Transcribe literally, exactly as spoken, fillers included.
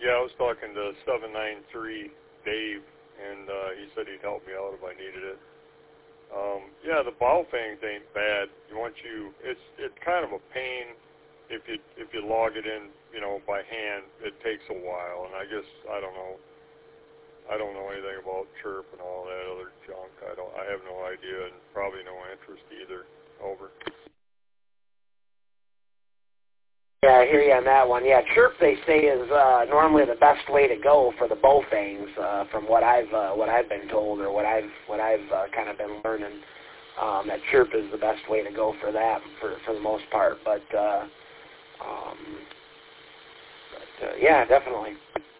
yeah, I was talking to seven nine three Dave, and uh, he said he'd help me out if I needed it. Um, yeah, the bow fangs ain't bad. You want you, it's it's kind of a pain if you if you log it in, you know, by hand. It takes a while, and I guess I don't know. I don't know anything about chirp and all that other junk. I don't. I have no idea, and probably no interest either. Over. Yeah, I hear you on that one. Yeah, chirp they say is uh, normally the best way to go for the bow fangs, uh, from what I've uh, what I've been told or what I've what I've uh, kind of been learning. Um, that chirp is the best way to go for that for for the most part. But, uh, um, but uh, yeah, definitely.